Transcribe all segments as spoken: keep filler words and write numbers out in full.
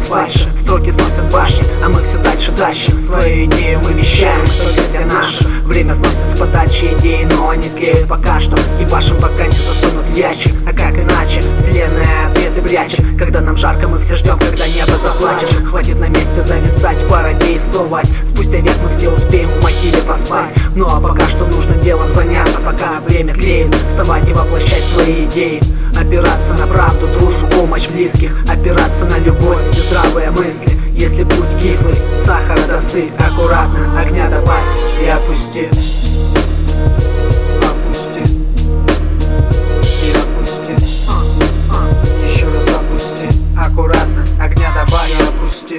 с фальши. Строки сносят башни, а мы все дальше тащим. Свою идею мы вещаем, только для наших. Время сносит с подачи идеи, но они тлеют пока что. Ебашим, пока не засунут в ящик. А как иначе? Вселенная ответы прячет. Когда нам жарко, мы все ждем, когда небо заплачет. Хватит на месте зависать, пора действовать. Спустя век мы все успеем в могиле поспать. Ну а пока что нужно делом заняться, пока время тлеет. Вставать и воплощать свои идеи. Опираться на правду, дружбу, помощь близких. Опираться на любовь и здравые мысли. Если путь кислый, сахара досыпь. Аккуратно, огня добавь и опусти. Опусти. И опусти. а, а. Еще раз опусти. Аккуратно, огня добавь и опусти.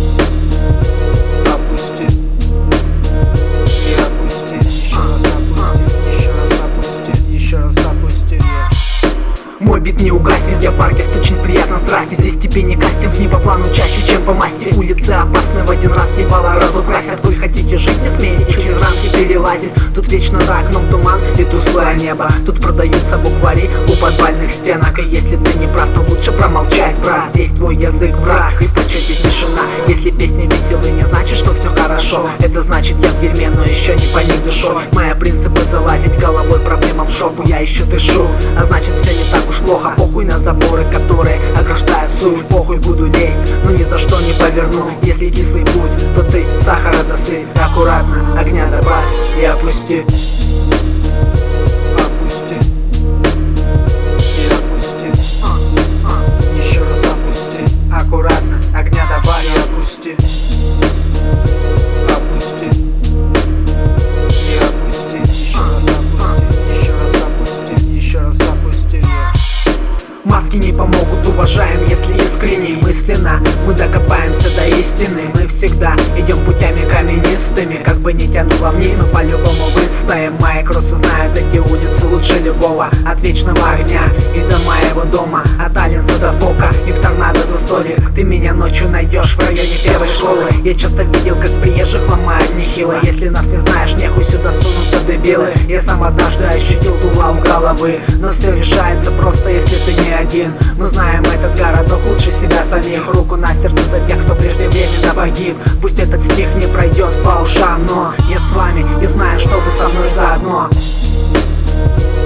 Опусти. И опусти. Еще раз опусти. Еще раз опусти. Еще раз опусти. Мой бит не угаснет, я паркист, очень приятно, здрасте. Здесь тебе не кастинг, не по плану, чаще, чем по масти. Улицы опасны, в один раз ебало разукрасят. Вы хотите жить, не смеете через рамки перелазить. Тут вечно за окном туман и тусклое небо. Тут продаются буквари у подвальных стенок. И если ты не прав, то лучше промолчать, брат. Здесь твой язык враг, и по чете тишина. Если песни веселые, не значит, что все хорошо. Это значит, я в дерьме, но еще не по них душой. Мои принципы залазить головой проблемам в шопу. Я еще дышу, а значит все не так уж плохо. Похуй на заборы, которые ограждают суть. Похуй буду лезть, но ни за что не поверну. Если кислый путь, то ты сахара досыпь. Аккуратно, огня добавь и опусти. Опусти. И опусти. а, а. Еще раз опусти. Аккуратно, огня добавь и опусти. Опусти. И опусти. Еще раз опусти. Еще раз опусти. Еще раз опусти. Маски не помогут, уважаем, если искренне и мысленно мы докопаемся до истины. Мы всегда идем путями каменистыми. Как бы ни тянуло вниз, мы по-любому выстоим. Мои кроссы знают эти улицы лучше любого. От вечного огня и до моего дома. От Алленса до Фока и в торнадо за столик. Ты меня ночью найдешь в районе первой школы. Я часто видел, как приезжих ломают нехило. Если нас не знаешь, нехуй сюда сунутся дебилы. Я сам однажды ощутил дула у головы. Но все решается просто, если ты не один. Мы знаем этот городок лучше себя самих. Руку на сердце за тех, кто преждевременно погиб. Пусть этот стих не пройдет по ушам, но я с вами и знаю, что вы со мной заодно.